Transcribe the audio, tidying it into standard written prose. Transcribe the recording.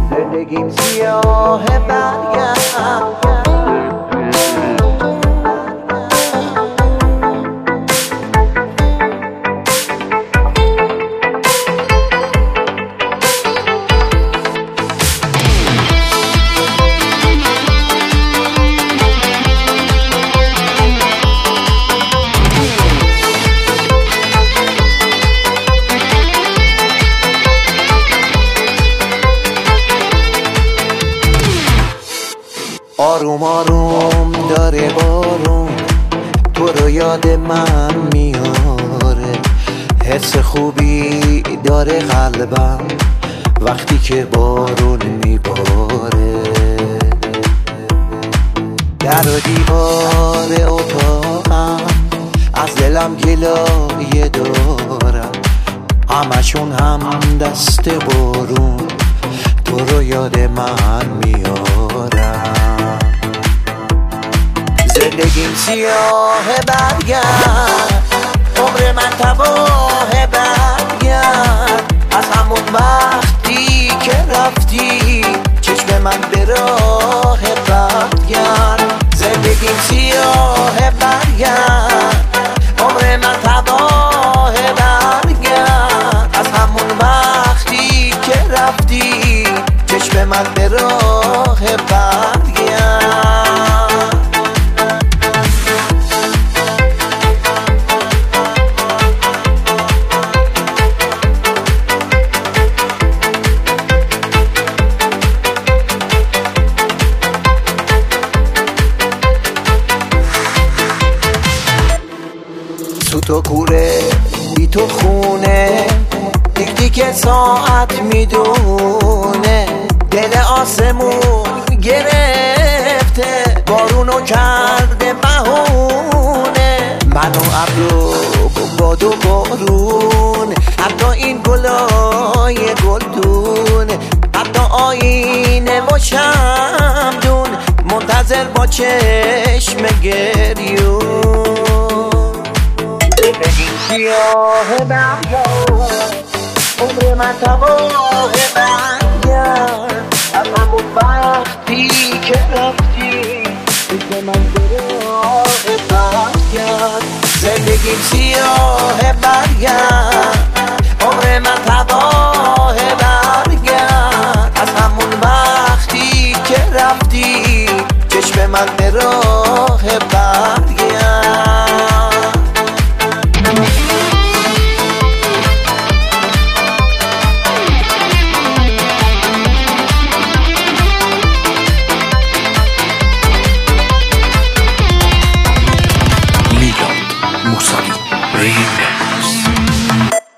زندگیم سیاه برگرد. آروم آروم داره بارون تو رو یاد من میاره، حس خوبی داره قلبم وقتی که بارون میباره. در و دیوار اتاقم از دلم گلایه دارم، همشون هم دست بارون تو رو یاد من میارم. زندگیم سیاه برگرد، عمر من تباه برگرد، از همون وقتی که رفتی چشم من به راه برگرد. زندگیم سیاه برگرد، عمر من تباه برگرد، از همون وقتی که رفتی چشم من به راه برگرد. تو کوره بی تو خونه، دیگه که ساعت میدونه، دل آسمون گرفته بارونو کرده بهونه. من و ابرو باد و بارون، حتی این گلای گلدون، حتی آینه و شمدون، منتظر با چشم گریون. زندگیم سیاه برگرد، عمر من تباه برگرد، از همون وقتی که رفتی چشم من به راه برگرد. زندگیم سیاه برگرد، عمر من تباه برگرد، از همون وقتی که رفتی چشم من به راه برگرد. Musagi Remix.